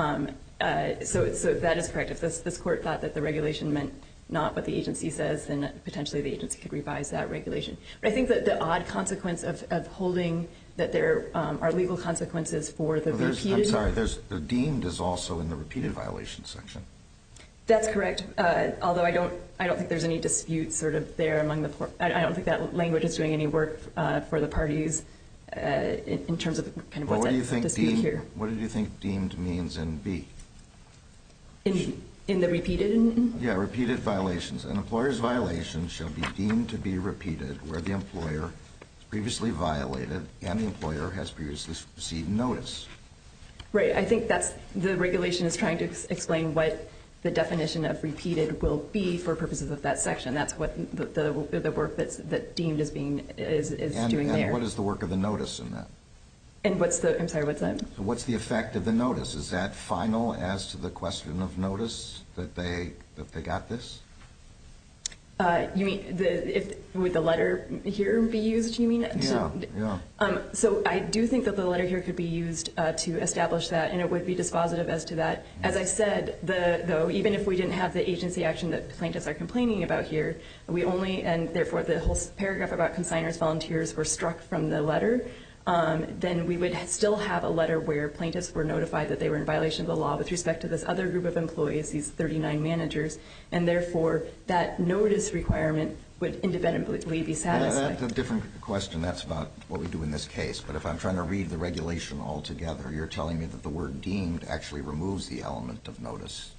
So that is correct. If this court thought that the regulation meant not what the agency says, then potentially the agency could revise that regulation. But I think that the odd consequence of holding that there are legal consequences for the repeated... I'm sorry, the deemed is also in the repeated violation section. That's correct. Although I don't think there's any dispute sort of there among the... I don't think that language is doing any work for the parties in terms of kind of what's at dispute here. What did you think deemed means in B? In the repeated? Yeah, repeated violations. An employer's violation shall be deemed to be repeated where the employer has previously violated and the employer has previously received notice. Right. I think that's the regulation is trying to explain what the definition of repeated will be for purposes of that section. That's what the work that deemed is doing there. And what is the work of the notice in that? And what's the... I'm sorry, what's that? So what's the effect of the notice? Is that final as to the question of notice that they got this? You mean would the letter here be used, you mean? Yeah. So I do think that the letter here could be used to establish that, and it would be dispositive as to that. As I said, though, even if we didn't have the agency action that plaintiffs are complaining about here, we only, and therefore the whole paragraph about consigners, volunteers were struck from the letter, then we would still have a letter where plaintiffs were notified that they were in violation of the law with respect to this other group of employees, these 39 managers, and therefore that notice requirement would independently be satisfied. That's a different question. That's about what we do in this case. But if I'm trying to read the regulation altogether, you're telling me that the word deemed actually removes the element of notice.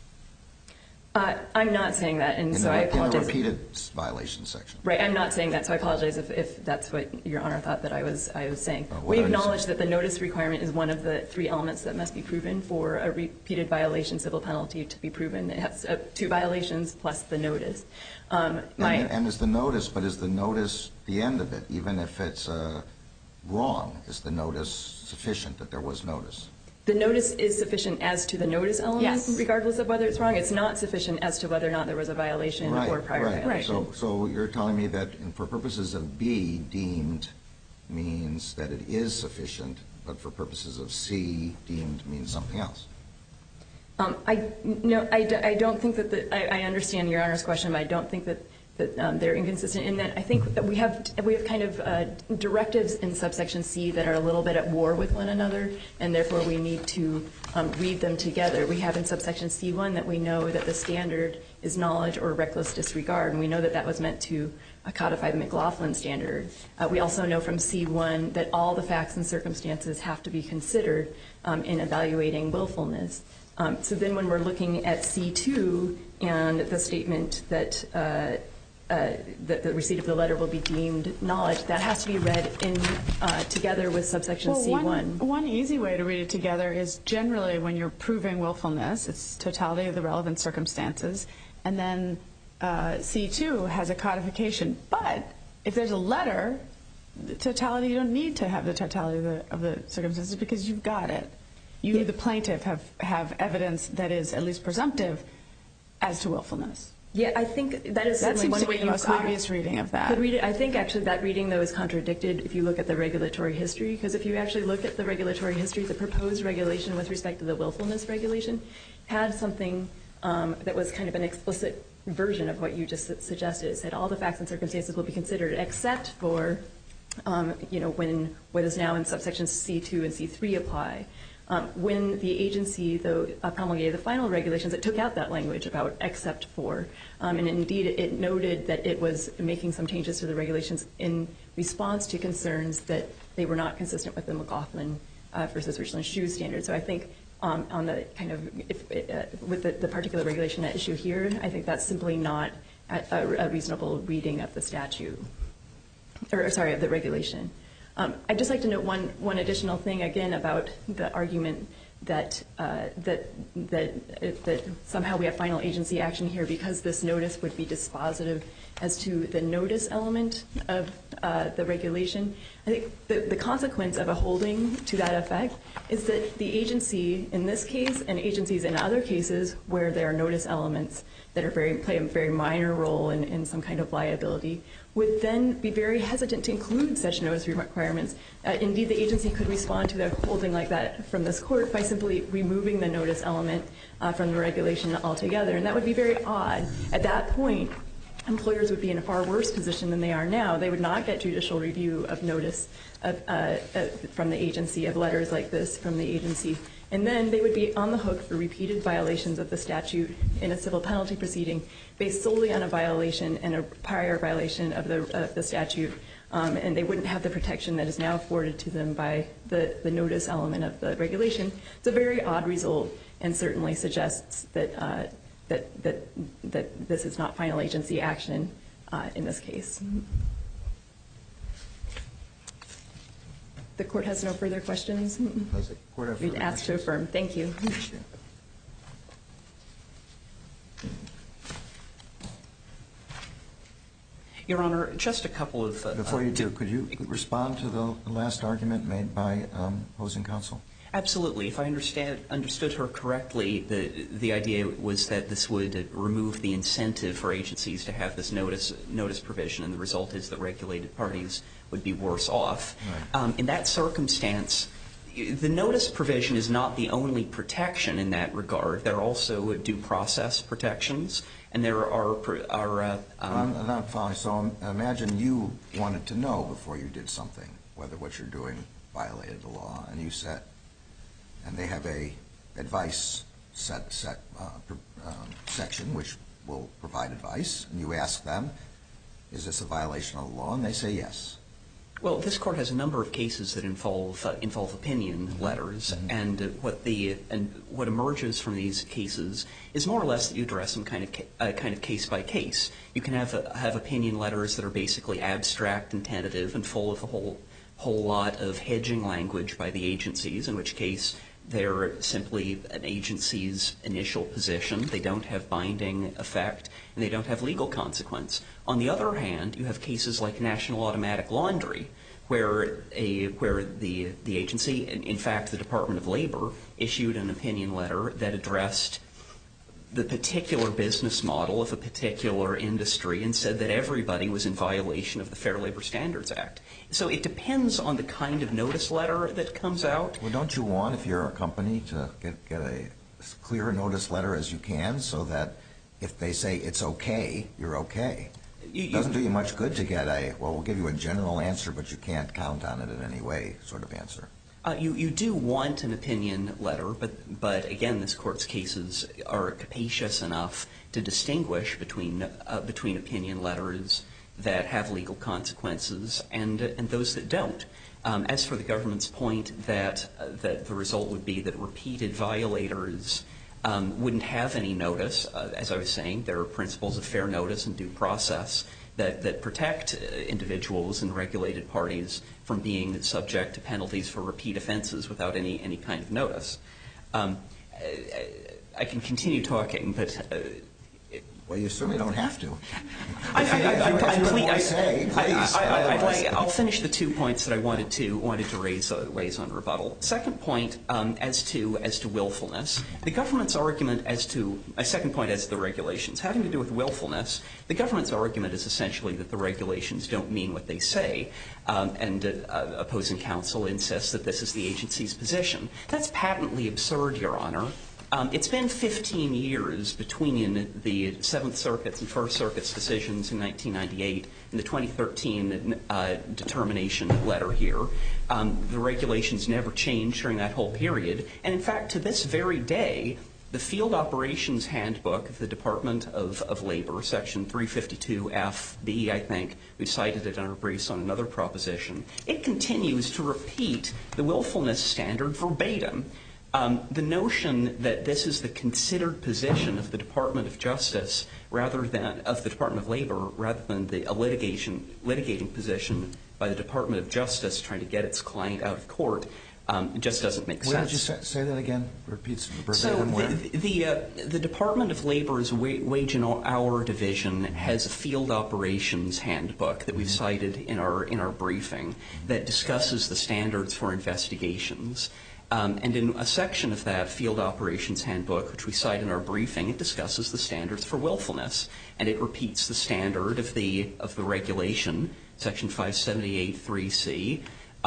I'm not saying that, and so I apologize. In the repeated violation section. Right, I'm not saying that, so I apologize if that's what Your Honor thought that I was saying. We acknowledge that the notice requirement is one of the 3 elements that must be proven for a repeated violation civil penalty to be proven. It has 2 violations plus the notice. And is the notice, but is the notice the end of it? Even if it's wrong, is the notice sufficient that there was notice? The notice is sufficient as to the notice element, regardless of whether it's wrong. It's not sufficient as to whether or not there was a violation or prior violation. Right. So you're telling me that for purposes of B, deemed means that it is sufficient, but for purposes of C, deemed means something else. I don't think that I understand Your Honor's question, but I don't think that they're inconsistent in that I think that we have kind of directives in subsection C that are a little bit at war with one another, and therefore we need to read them together. We have in subsection C1 that we know that the standard is knowledge or reckless disregard, and we know that that was meant to codify the McLaughlin standard. We also know from C1 that all the facts and circumstances have to be considered in evaluating willfulness. So then when we're looking at C2 and the statement that the receipt of the letter will be deemed knowledge, that has to be read in together with subsection C1. One easy way to read it together is generally when you're proving willfulness, it's totality of the relevant circumstances, and then C2 has a codification. But if there's a letter, the totality, you don't need to have the totality of the circumstances because you've got it. You, the plaintiff, have evidence that is at least presumptive as to willfulness. Yeah, I think that is certainly one way the most obvious reading of that. Could read it. I think actually that reading, though, is contradicted if you look at the regulatory history, because if you actually look at the regulatory history, the proposed regulation with respect to the willfulness regulation had something that was kind of an explicit version of what you just suggested. It said all the facts and circumstances will be considered except for, when what is now in subsections C2 and C3 apply. When the agency, though, promulgated the final regulations, it took out that language about except for. And indeed, it noted that it was making some changes to the regulations in response to concerns that they were not consistent with the McLaughlin versus Richland Shoes standard. So I think on the kind of, with the particular regulation at issue here, I think that's simply not a reasonable reading of the statute, of the regulation. I'd just like to note one additional thing again about the argument that somehow we have final agency action here because this notice would be dispositive as to the notice element of the regulation. I think the consequence of a holding to that effect is that the agency in this case and agencies in other cases where there are notice elements that play a very minor role in some kind of liability would then be very hesitant to include such notice requirements. Indeed, the agency could respond to a holding like that from this court by simply removing the notice element from the regulation altogether, and that would be very odd. At that point, employers would be in a far worse position than they are now. They would not get judicial review of notice from the agency, of letters like this from the agency, and then they would be on the hook for repeated violations of the statute in a civil penalty proceeding based solely on a violation and a prior violation of the statute, and they wouldn't have the protection that is now afforded to them by the notice element of the regulation. It's a very odd result and certainly suggests that this is not final agency action in this case. The court has no further questions. Does the court have further We'd ask to affirm. Thank you. Your Honor, just a couple of... Before you do, could you respond to the last argument made by opposing counsel? Absolutely. If I understood her correctly, the idea was that this would remove the incentive for agencies to have this notice provision, and the result is that regulated parties would be worse off. Right. In that circumstance, the notice provision is not the only protection in that regard. There are also due process protections, and there are... I'm not following. So imagine you wanted to know before you did something whether what you're doing violated the law, and you said... And they have a advice section which will provide advice, and you ask them, is this a violation of the law? And they say yes. Well, this court has a number of cases that involve opinion letters, and what emerges from these cases is more or less that you address them kind of case by case. You can have opinion letters that are basically abstract and tentative and full of a whole lot of hedging language by the agencies, in which case they're simply an agency's initial position. They don't have binding effect, and they don't have legal consequence. On the other hand, you have cases like National Automatic Laundry, where the agency, in fact the Department of Labor, issued an opinion letter that addressed the particular business model of a particular industry and said that everybody was in violation of the Fair Labor Standards Act. So it depends on the kind of notice letter that comes out. Well, don't you want, if you're a company, to get a clear notice letter as you can, so that if they say it's okay, you're okay? It doesn't do you much good to get we'll give you a general answer, but you can't count on it in any way sort of answer. You do want an opinion letter, but again, this court's cases are capacious enough to distinguish between opinion letters that have legal consequences and those that don't. As for the government's point that the result would be that repeated violators wouldn't have any notice, as I was saying, there are principles of fair notice and due process that protect individuals and regulated parties from being subject to penalties for repeat offenses without any kind of notice. I can continue talking, but... Well, you certainly don't have to. I'll finish the 2 points that I wanted to raise on rebuttal. Second point, as to willfulness, the government's argument my second point as to the regulations, having to do with willfulness, the government's argument is essentially that the regulations don't mean what they say, and opposing counsel insists that this is the agency's position. That's patently absurd, Your Honor. It's been 15 years between the Seventh Circuit's and First Circuit's decisions in 1998 and the 2013 determination letter here. The regulations never changed during that whole period. And, in fact, to this very day, the Field Operations Handbook of the Department of Labor, Section 352FB, I think, we cited it in our briefs on another proposition, it continues to repeat the willfulness standard verbatim. The notion that this is the considered position of the Department of Justice of the Department of Labor rather than the litigating position by the Department of Justice trying to get its client out of court just doesn't make sense. Where did you say that again? Repeat verbatim. So where? The Department of Labor's Wage and Hour Division has a Field Operations Handbook that we've cited in our briefing that discusses the standards for investigations. And in a section of that Field Operations Handbook, which we cite in our briefing, it discusses the standards for willfulness, and it repeats the standard of the regulation, Section 578(3)(c),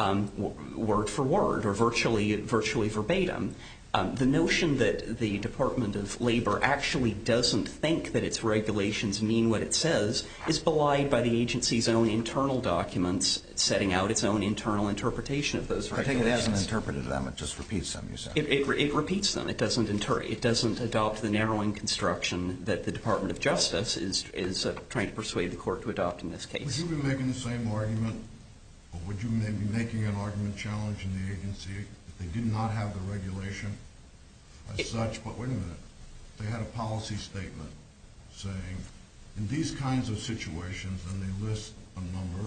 word for word, or virtually verbatim. The notion that the Department of Labor actually doesn't think that its regulations mean what it says is belied by the agency's own internal documents setting out its own internal interpretation of those regulations. I think it hasn't interpreted them. It just repeats them, you said. It repeats them. It doesn't adopt the narrowing construction that the Department of Justice is trying to persuade the court to adopt in this case. Would you be making the same argument, or would you be making an argument challenging the agency if they did not have the regulation as such? But wait a minute. They had a policy statement saying, in these kinds of situations, and they list a number,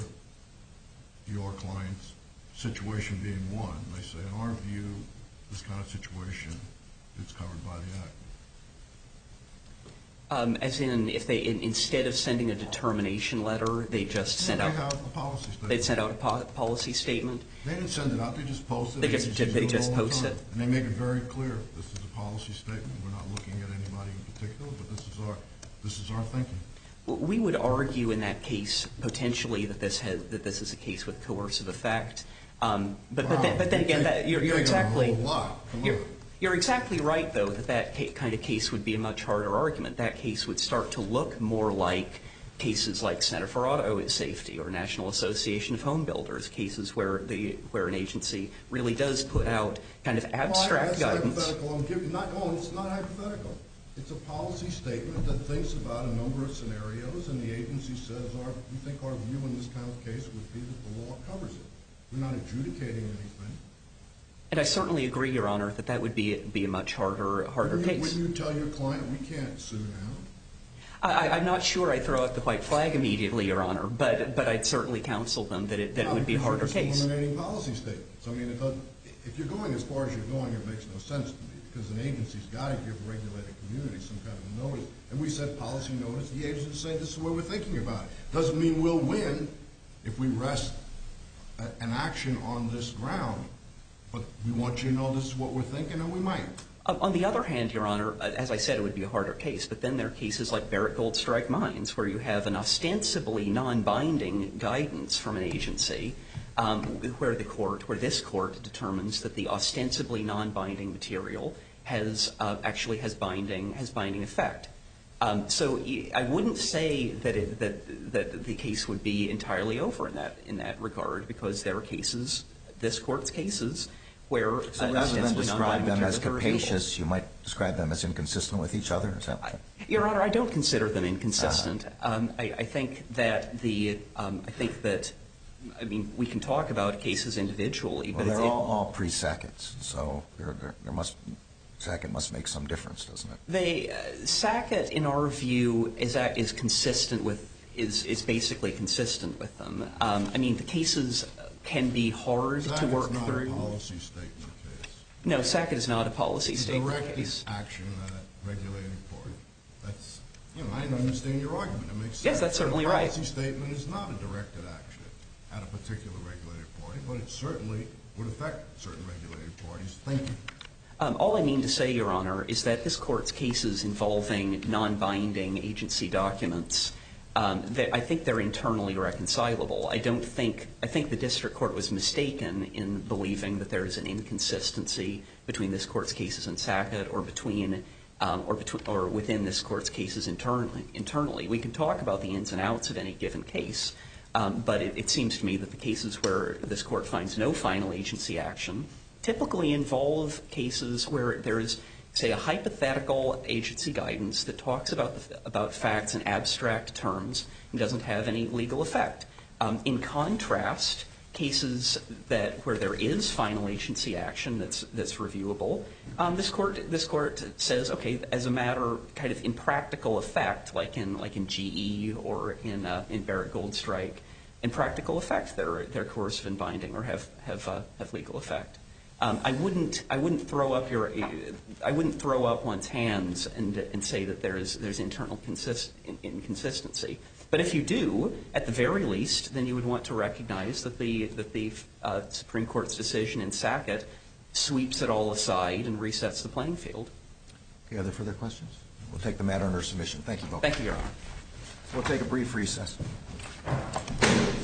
your client's situation being one. They say, in our view, this kind of situation is covered by the Act. As in, if they instead of sending a determination letter, they just sent out. They have a policy statement. They sent out a policy statement. They didn't send it out. They just posted They it. just post it. And they make it very clear. This is a policy statement. We're not looking at anybody in particular, but this is our thinking. We would argue in that case potentially that this is a case with coercive effect. But then again, you're exactly. You're exactly right, though, that kind of case would be a much harder argument. That case would start to look more like cases like Center for Auto Safety or National Association of Home Builders, cases where an agency really does put out kind of abstract guidance. That's hypothetical. No, it's not hypothetical. It's a policy statement that thinks about a number of scenarios, and the agency says, we think our view in this kind of case would be that the law covers it. We're not adjudicating anything. And I certainly agree, Your Honor, that would be a much harder case. Wouldn't you tell your client, we can't sue now? I'm not sure I'd throw up the white flag immediately, Your Honor, but I'd certainly counsel them that it would be a harder case. Eliminating policy statements. I mean, if you're going as far as you're going, it makes no sense to me, because an agency's got to give a regulated community some kind of notice. And we said policy notice. The agency's saying this is what we're thinking about. Doesn't mean we'll win if we rest an action on this ground. But we want you to know this is what we're thinking, and we might. On the other hand, Your Honor, as I said, it would be a harder case. But then there are cases like Barrett Goldstrike Mines, where you have an ostensibly non-binding guidance from an agency, where this court determines that the ostensibly non-binding material actually has binding effect. So I wouldn't say that the case would be entirely over in that regard, because there are cases, this court's cases, where so rather than describe them as capacious, you might describe them as inconsistent with each other? Is that right? Your Honor, I don't consider them inconsistent. I think that I mean, we can talk about cases individually, but they're all pre-Sackett, so Sackett must make some difference, doesn't it? Sackett, in our view, is consistent with is basically consistent with them. I mean, the cases can be hard to work through. Sackett's not a policy statement case. No, Sackett is not a policy statement case. Direct action at a regulated party. That's, I understand your argument. It makes sense. Yes, that's certainly right. A policy statement is not a directed action at a particular regulated party, but it certainly would affect certain regulated parties. Thank you. All I mean to say, Your Honor, is that this court's cases involving non-binding agency documents, I think they're internally reconcilable. I think the district court was mistaken in believing that there is an inconsistency between this court's cases and Sackett, or within this court's cases internally. We can talk about the ins and outs of any given case, but it seems to me that the cases where this court finds no final agency action typically involve cases where there is, say, a hypothetical agency guidance that talks about facts in abstract terms and doesn't have any legal effect. In contrast, cases where there is final agency action that's reviewable, this court says, okay, as a matter kind of in practical effect, like in GE or in Barrett Goldstrike, in practical effect, they're coercive and binding or have legal effect. I wouldn't throw up one's hands and say that there's internal inconsistency. But if you do, at the very least, then you would want to recognize that the Supreme Court's decision in Sackett sweeps it all aside and resets the playing field. Any other further questions? We'll take the matter under submission. Thank you both. Thank you, Your Honor. We'll take a brief recess.